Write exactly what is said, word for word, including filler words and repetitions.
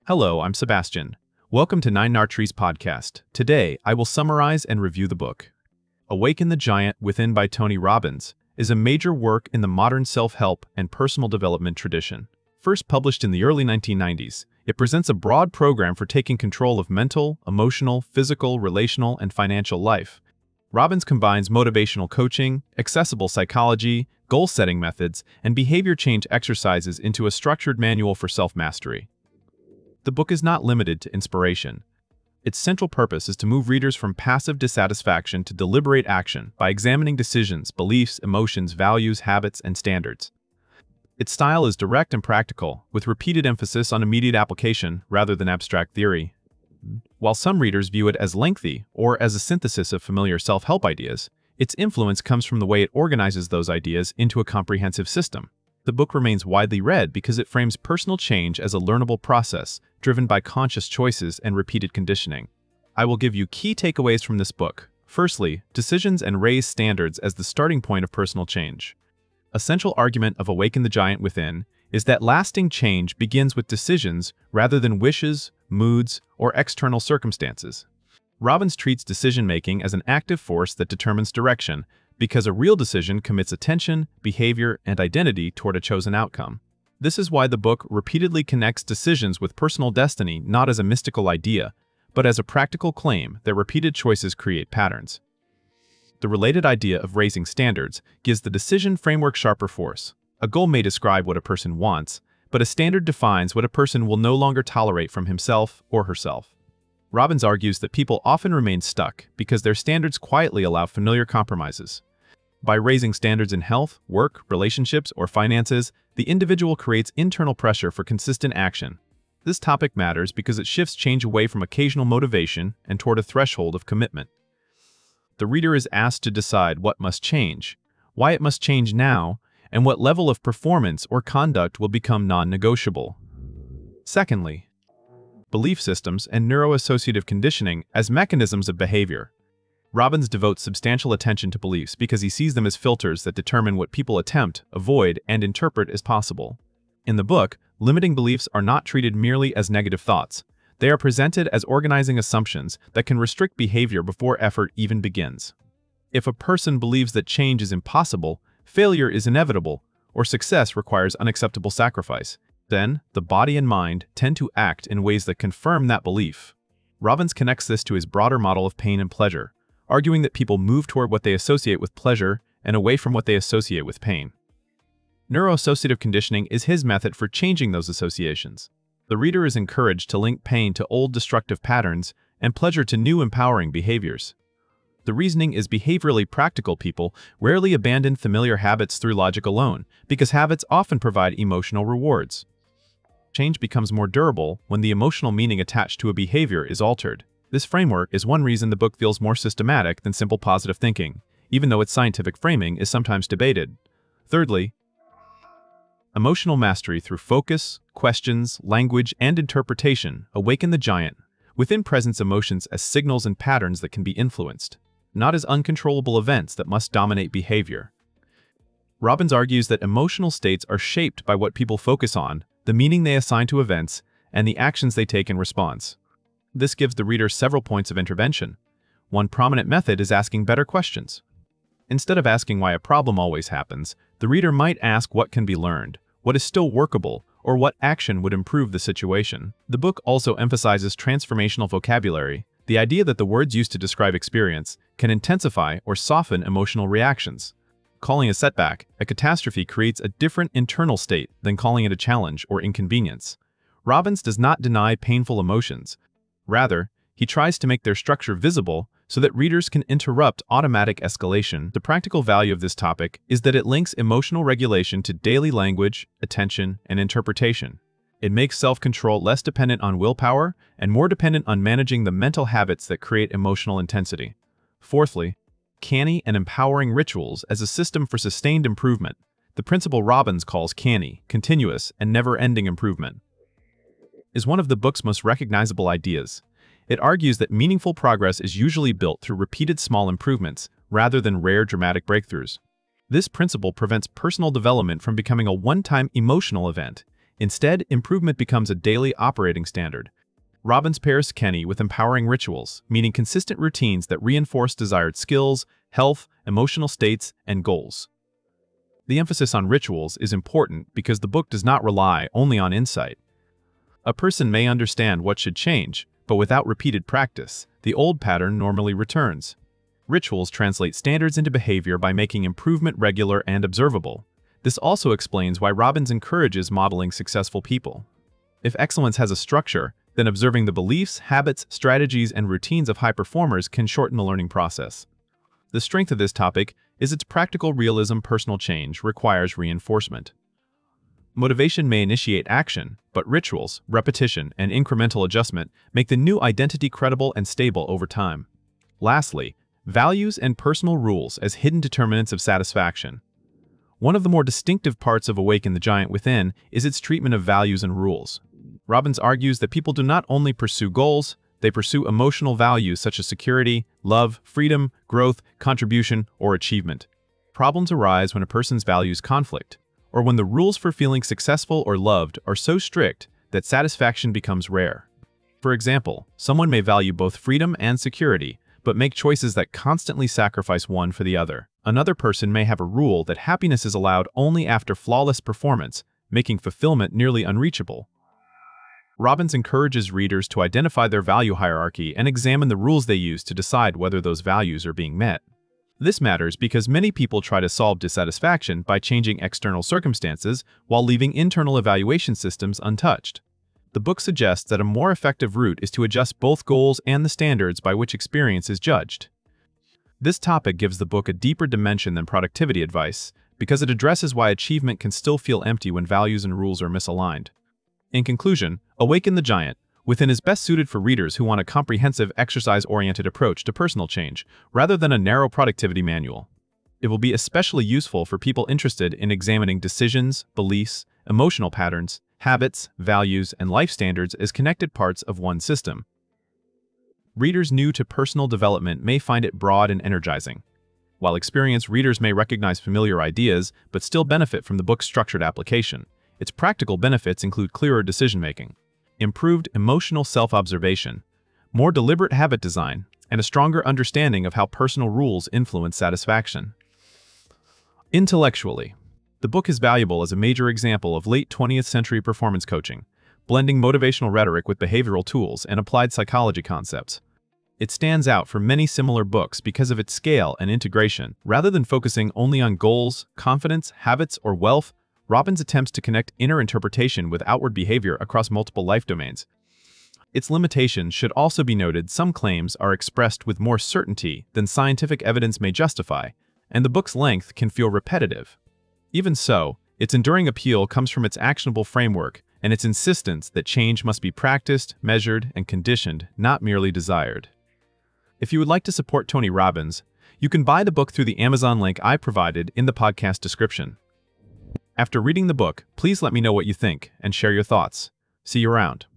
Hello, I'm Sebastian. Welcome to Nine Nartrees podcast. Today, I will summarize and review the book. Awaken the Giant Within by Tony Robbins is a major work in the modern self-help and personal development tradition. First published in the early nineteen nineties, it presents a broad program for taking control of mental, emotional, physical, relational, and financial life. Robbins combines motivational coaching, accessible psychology, goal-setting methods, and behavior change exercises into a structured manual for self-mastery. The book is not limited to inspiration. Its central purpose is to move readers from passive dissatisfaction to deliberate action by examining decisions, beliefs, emotions, values, habits, and standards. Its style is direct and practical, with repeated emphasis on immediate application rather than abstract theory. While some readers view it as lengthy or as a synthesis of familiar self-help ideas, its influence comes from the way it organizes those ideas into a comprehensive system. The book remains widely read because it frames personal change as a learnable process, driven by conscious choices and repeated conditioning. I will give you key takeaways from this book. Firstly, decisions and raise standards as the starting point of personal change. A central argument of Awaken the Giant Within is that lasting change begins with decisions rather than wishes, moods, or external circumstances. Robbins treats decision-making as an active force that determines direction, because a real decision commits attention, behavior, and identity toward a chosen outcome. This is why the book repeatedly connects decisions with personal destiny not as a mystical idea, but as a practical claim that repeated choices create patterns. The related idea of raising standards gives the decision framework sharper force. A goal may describe what a person wants, but a standard defines what a person will no longer tolerate from himself or herself. Robbins argues that people often remain stuck because their standards quietly allow familiar compromises. By raising standards in health, work, relationships, or finances, the individual creates internal pressure for consistent action. This topic matters because it shifts change away from occasional motivation and toward a threshold of commitment. The reader is asked to decide what must change, why it must change now, and what level of performance or conduct will become non-negotiable. Secondly, belief systems and neuroassociative conditioning as mechanisms of behavior. Robbins devotes substantial attention to beliefs because he sees them as filters that determine what people attempt, avoid, and interpret as possible. In the book, limiting beliefs are not treated merely as negative thoughts. They are presented as organizing assumptions that can restrict behavior before effort even begins. If a person believes that change is impossible, failure is inevitable, or success requires unacceptable sacrifice, then the body and mind tend to act in ways that confirm that belief. Robbins connects this to his broader model of pain and pleasure, arguing that people move toward what they associate with pleasure and away from what they associate with pain. Neuroassociative conditioning is his method for changing those associations. The reader is encouraged to link pain to old destructive patterns and pleasure to new empowering behaviors. The reasoning is behaviorally practical. People rarely abandon familiar habits through logic alone, because habits often provide emotional rewards. Change becomes more durable when the emotional meaning attached to a behavior is altered. This framework is one reason the book feels more systematic than simple positive thinking, even though its scientific framing is sometimes debated. Thirdly, emotional mastery through focus, questions, language, and interpretation. Awaken the Giant Within presents emotions as signals and patterns that can be influenced, not as uncontrollable events that must dominate behavior. Robbins argues that emotional states are shaped by what people focus on, the meaning they assign to events, and the actions they take in response. This gives the reader several points of intervention. One prominent method is asking better questions. Instead of asking why a problem always happens, the reader might ask what can be learned, what is still workable, or what action would improve the situation. The book also emphasizes transformational vocabulary, the idea that the words used to describe experience can intensify or soften emotional reactions. Calling a setback a catastrophe creates a different internal state than calling it a challenge or inconvenience. Robbins does not deny painful emotions. Rather, he tries to make their structure visible so that readers can interrupt automatic escalation. The practical value of this topic is that it links emotional regulation to daily language, attention, and interpretation. It makes self-control less dependent on willpower and more dependent on managing the mental habits that create emotional intensity. Fourthly, canny and empowering rituals as a system for sustained improvement. The principle Robbins calls canny, continuous, and never-ending improvement, is one of the book's most recognizable ideas. It argues that meaningful progress is usually built through repeated small improvements rather than rare dramatic breakthroughs. This principle prevents personal development from becoming a one-time emotional event. Instead, improvement becomes a daily operating standard. Robbins pairs Kenny with empowering rituals, meaning consistent routines that reinforce desired skills, health, emotional states, and goals. The emphasis on rituals is important because the book does not rely only on insight. A person may understand what should change, but without repeated practice, the old pattern normally returns. Rituals translate standards into behavior by making improvement regular and observable. This also explains why Robbins encourages modeling successful people. If excellence has a structure, then observing the beliefs, habits, strategies, and routines of high performers can shorten the learning process. The strength of this topic is its practical realism. Personal change requires reinforcement. Motivation may initiate action, but rituals, repetition, and incremental adjustment make the new identity credible and stable over time. Lastly, values and personal rules as hidden determinants of satisfaction. One of the more distinctive parts of Awaken the Giant Within is its treatment of values and rules. Robbins argues that people do not only pursue goals, they pursue emotional values such as security, love, freedom, growth, contribution, or achievement. Problems arise when a person's values conflict, or when the rules for feeling successful or loved are so strict that satisfaction becomes rare. For example, someone may value both freedom and security, but make choices that constantly sacrifice one for the other. Another person may have a rule that happiness is allowed only after flawless performance, making fulfillment nearly unreachable. Robbins encourages readers to identify their value hierarchy and examine the rules they use to decide whether those values are being met. This matters because many people try to solve dissatisfaction by changing external circumstances while leaving internal evaluation systems untouched. The book suggests that a more effective route is to adjust both goals and the standards by which experience is judged. This topic gives the book a deeper dimension than productivity advice because it addresses why achievement can still feel empty when values and rules are misaligned. In conclusion, Awaken the Giant Within is best suited for readers who want a comprehensive, exercise-oriented approach to personal change, rather than a narrow productivity manual. It will be especially useful for people interested in examining decisions, beliefs, emotional patterns, habits, values, and life standards as connected parts of one system. Readers new to personal development may find it broad and energizing, while experienced readers may recognize familiar ideas but still benefit from the book's structured application. Its practical benefits include clearer decision-making, improved emotional self-observation, more deliberate habit design, and a stronger understanding of how personal rules influence satisfaction. Intellectually, the book is valuable as a major example of late twentieth century performance coaching, blending motivational rhetoric with behavioral tools and applied psychology concepts. It stands out from many similar books because of its scale and integration. Rather than focusing only on goals, confidence, habits, or wealth, Robbins attempts to connect inner interpretation with outward behavior across multiple life domains. Its limitations should also be noted. Some claims are expressed with more certainty than scientific evidence may justify, and the book's length can feel repetitive. Even so, its enduring appeal comes from its actionable framework and its insistence that change must be practiced, measured, and conditioned, not merely desired. If you would like to support Tony Robbins, you can buy the book through the Amazon link I provided in the podcast description. After reading the book, please let me know what you think and share your thoughts. See you around.